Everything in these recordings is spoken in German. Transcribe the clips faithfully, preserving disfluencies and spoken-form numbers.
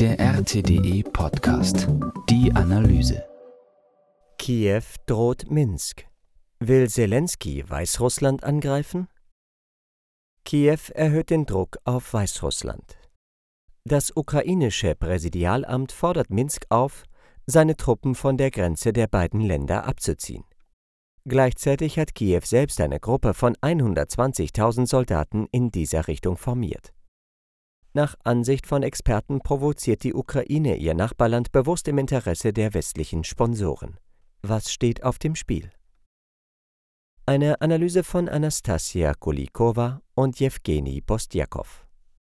Der R T D E-Podcast. Die Analyse. Kiew droht Minsk. Will Selenskyj Weißrussland angreifen? Kiew erhöht den Druck auf Weißrussland. Das ukrainische Präsidialamt fordert Minsk auf, seine Truppen von der Grenze der beiden Länder abzuziehen. Gleichzeitig hat Kiew selbst eine Gruppe von hundertzwanzigtausend Soldaten in dieser Richtung formiert. Nach Ansicht von Experten provoziert die Ukraine ihr Nachbarland bewusst im Interesse der westlichen Sponsoren. Was steht auf dem Spiel? Eine Analyse von Anastasia Kulikowa und Jewgeni Postjakow.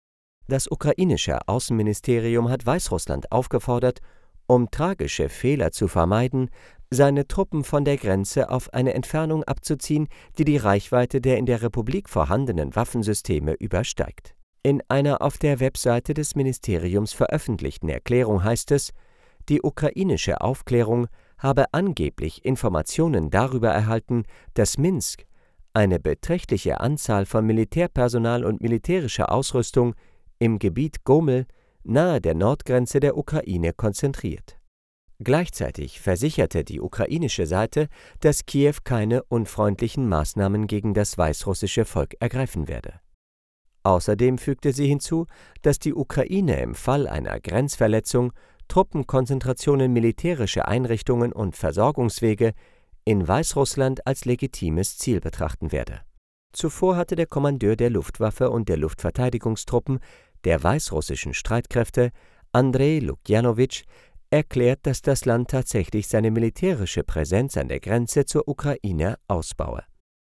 Das ukrainische Außenministerium hat Weißrussland aufgefordert, um tragische Fehler zu vermeiden, seine Truppen von der Grenze auf eine Entfernung abzuziehen, die die Reichweite der in der Republik vorhandenen Waffensysteme übersteigt. In einer auf der Webseite des Ministeriums veröffentlichten Erklärung heißt es, die ukrainische Aufklärung habe angeblich Informationen darüber erhalten, dass Minsk eine beträchtliche Anzahl von Militärpersonal und militärischer Ausrüstung im Gebiet Gomel nahe der Nordgrenze der Ukraine konzentriert. Gleichzeitig versicherte die ukrainische Seite, dass Kiew keine unfreundlichen Maßnahmen gegen das weißrussische Volk ergreifen werde. Außerdem fügte sie hinzu, dass die Ukraine im Fall einer Grenzverletzung Truppenkonzentrationen, militärische Einrichtungen und Versorgungswege in Weißrussland als legitimes Ziel betrachten werde. Zuvor hatte der Kommandeur der Luftwaffe und der Luftverteidigungstruppen der weißrussischen Streitkräfte, Andrei Lukjanowitsch, erklärt, dass das Land tatsächlich seine militärische Präsenz an der Grenze zur Ukraine ausbaue.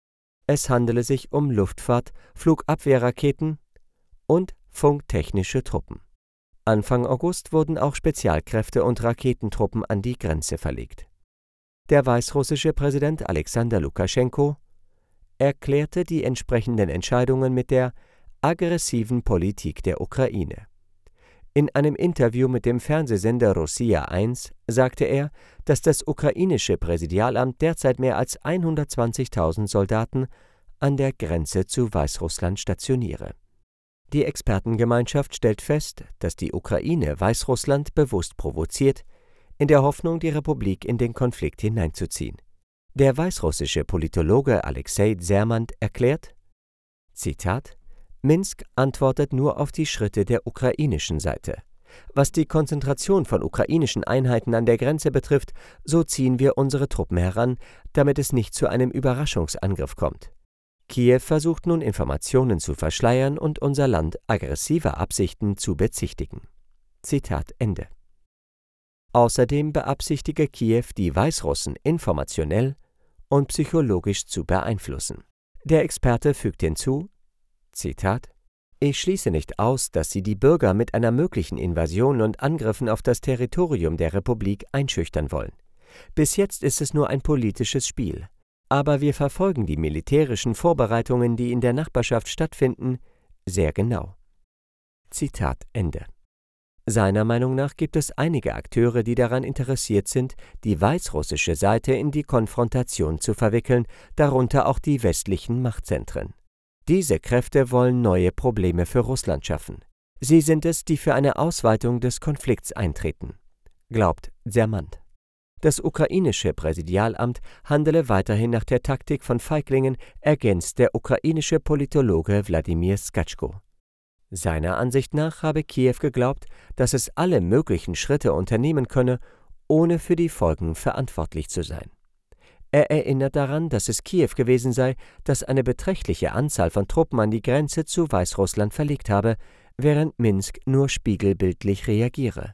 Es handele sich um Luftfahrt-, Flugabwehrraketen und funktechnische Truppen. Anfang August wurden auch Spezialkräfte und Raketentruppen an die Grenze verlegt. Der weißrussische Präsident Alexander Lukaschenko erklärte die entsprechenden Entscheidungen mit der aggressiven Politik der Ukraine. In einem Interview mit dem Fernsehsender Rossija eins sagte er, dass das ukrainische Präsidialamt derzeit mehr als hundertzwanzigtausend Soldaten an der Grenze zu Weißrussland stationiere. Die Expertengemeinschaft stellt fest, dass die Ukraine Weißrussland bewusst provoziert, in der Hoffnung, die Republik in den Konflikt hineinzuziehen. Der weißrussische Politologe Alexei Zermant erklärt, Zitat, Minsk antwortet nur auf die Schritte der ukrainischen Seite. Was die Konzentration von ukrainischen Einheiten an der Grenze betrifft, so ziehen wir unsere Truppen heran, damit es nicht zu einem Überraschungsangriff kommt. Kiew versucht nun Informationen zu verschleiern und unser Land aggressiver Absichten zu bezichtigen. Zitat Ende. Außerdem beabsichtige Kiew, die Weißrussen informationell und psychologisch zu beeinflussen. Der Experte fügt hinzu, Zitat, ich schließe nicht aus, dass sie die Bürger mit einer möglichen Invasion und Angriffen auf das Territorium der Republik einschüchtern wollen. Bis jetzt ist es nur ein politisches Spiel. Aber wir verfolgen die militärischen Vorbereitungen, die in der Nachbarschaft stattfinden, sehr genau. Zitat Ende. Seiner Meinung nach gibt es einige Akteure, die daran interessiert sind, die weißrussische Seite in die Konfrontation zu verwickeln, darunter auch die westlichen Machtzentren. Diese Kräfte wollen neue Probleme für Russland schaffen. Sie sind es, die für eine Ausweitung des Konflikts eintreten, glaubt Zermant. Das ukrainische Präsidialamt handele weiterhin nach der Taktik von Feiglingen, ergänzt der ukrainische Politologe Wladimir Skatschko. Seiner Ansicht nach habe Kiew geglaubt, dass es alle möglichen Schritte unternehmen könne, ohne für die Folgen verantwortlich zu sein. Er erinnert daran, dass es Kiew gewesen sei, das eine beträchtliche Anzahl von Truppen an die Grenze zu Weißrussland verlegt habe, während Minsk nur spiegelbildlich reagiere.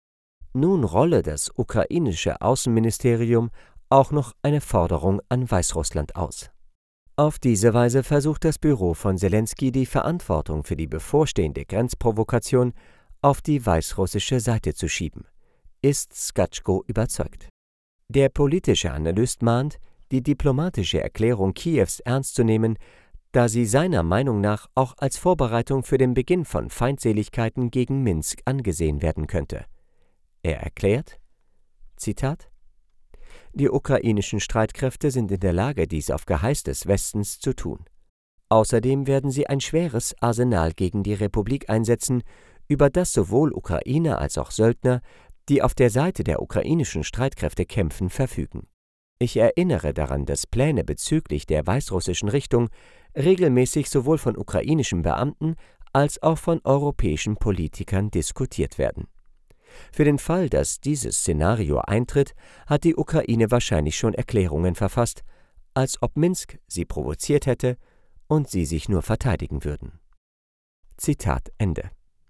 Nun rolle das ukrainische Außenministerium auch noch eine Forderung an Weißrussland aus. Auf diese Weise versucht das Büro von Selenskyj die Verantwortung für die bevorstehende Grenzprovokation auf die weißrussische Seite zu schieben, ist Skatschko überzeugt. Der politische Analyst mahnt, die diplomatische Erklärung Kiews ernst zu nehmen, da sie seiner Meinung nach auch als Vorbereitung für den Beginn von Feindseligkeiten gegen Minsk angesehen werden könnte. Er erklärt, Zitat, die ukrainischen Streitkräfte sind in der Lage, dies auf Geheiß des Westens zu tun. Außerdem werden sie ein schweres Arsenal gegen die Republik einsetzen, über das sowohl Ukrainer als auch Söldner, die auf der Seite der ukrainischen Streitkräfte kämpfen, verfügen. Ich erinnere daran, dass Pläne bezüglich der weißrussischen Richtung regelmäßig sowohl von ukrainischen Beamten als auch von europäischen Politikern diskutiert werden. Für den Fall, dass dieses Szenario eintritt, hat die Ukraine wahrscheinlich schon Erklärungen verfasst, als ob Minsk sie provoziert hätte und sie sich nur verteidigen würden. Zitat Ende.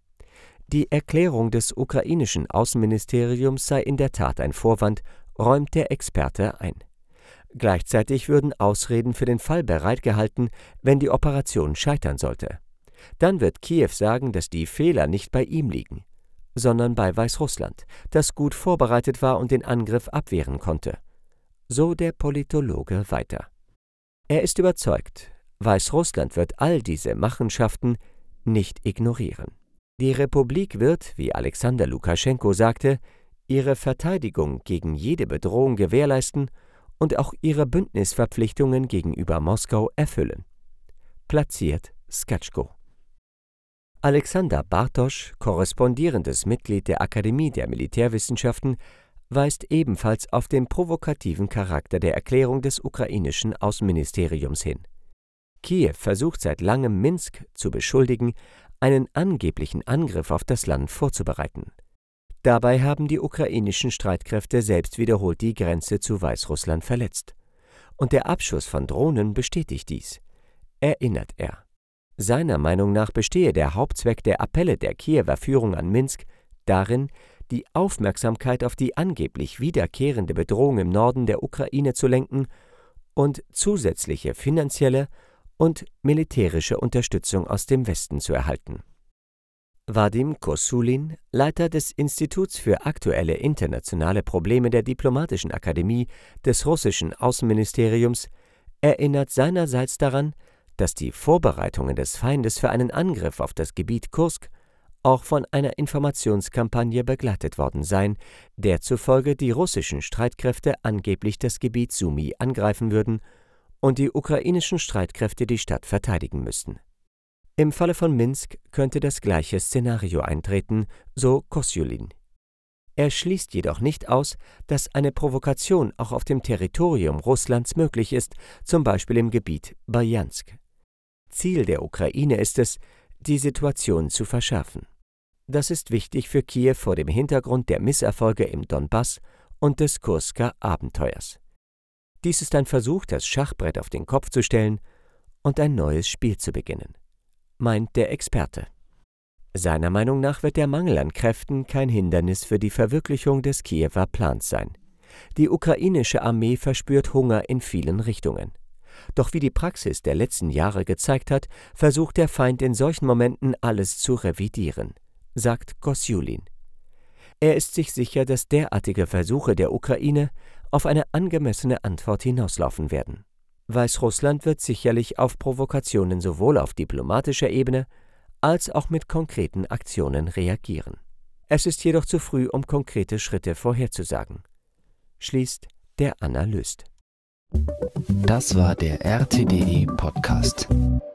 Die Erklärung des ukrainischen Außenministeriums sei in der Tat ein Vorwand, räumt der Experte ein. Gleichzeitig würden Ausreden für den Fall bereitgehalten, wenn die Operation scheitern sollte. Dann wird Kiew sagen, dass die Fehler nicht bei ihm liegen, sondern bei Weißrussland, das gut vorbereitet war und den Angriff abwehren konnte. So der Politologe weiter. Er ist überzeugt, Weißrussland wird all diese Machenschaften nicht ignorieren. Die Republik wird, wie Alexander Lukaschenko sagte, ihre Verteidigung gegen jede Bedrohung gewährleisten und auch ihre Bündnisverpflichtungen gegenüber Moskau erfüllen. Platziert Skatschko. Alexander Bartosch, korrespondierendes Mitglied der Akademie der Militärwissenschaften, weist ebenfalls auf den provokativen Charakter der Erklärung des ukrainischen Außenministeriums hin. Kiew versucht seit langem, Minsk zu beschuldigen, einen angeblichen Angriff auf das Land vorzubereiten. Dabei haben die ukrainischen Streitkräfte selbst wiederholt die Grenze zu Weißrussland verletzt. Und der Abschuss von Drohnen bestätigt dies, erinnert er. Seiner Meinung nach bestehe der Hauptzweck der Appelle der Kiewer Führung an Minsk darin, die Aufmerksamkeit auf die angeblich wiederkehrende Bedrohung im Norden der Ukraine zu lenken und zusätzliche finanzielle und militärische Unterstützung aus dem Westen zu erhalten. Wadim Kosulin, Leiter des Instituts für aktuelle internationale Probleme der Diplomatischen Akademie des russischen Außenministeriums, erinnert seinerseits daran, dass die Vorbereitungen des Feindes für einen Angriff auf das Gebiet Kursk auch von einer Informationskampagne begleitet worden seien, der zufolge die russischen Streitkräfte angeblich das Gebiet Sumy angreifen würden und die ukrainischen Streitkräfte die Stadt verteidigen müssten. Im Falle von Minsk könnte das gleiche Szenario eintreten, so Kosulin. Er schließt jedoch nicht aus, dass eine Provokation auch auf dem Territorium Russlands möglich ist, zum Beispiel im Gebiet Brjansk. Ziel der Ukraine ist es, die Situation zu verschärfen. Das ist wichtig für Kiew vor dem Hintergrund der Misserfolge im Donbass und des Kursker Abenteuers. Dies ist ein Versuch, das Schachbrett auf den Kopf zu stellen und ein neues Spiel zu beginnen, meint der Experte. Seiner Meinung nach wird der Mangel an Kräften kein Hindernis für die Verwirklichung des Kiewer Plans sein. Die ukrainische Armee verspürt Hunger in vielen Richtungen. Doch wie die Praxis der letzten Jahre gezeigt hat, versucht der Feind in solchen Momenten alles zu revidieren, sagt Kosulin. Er ist sich sicher, dass derartige Versuche der Ukraine auf eine angemessene Antwort hinauslaufen werden. Weißrussland wird sicherlich auf Provokationen sowohl auf diplomatischer Ebene als auch mit konkreten Aktionen reagieren. Es ist jedoch zu früh, um konkrete Schritte vorherzusagen, schließt der Analyst. Das war der R T D E Podcast.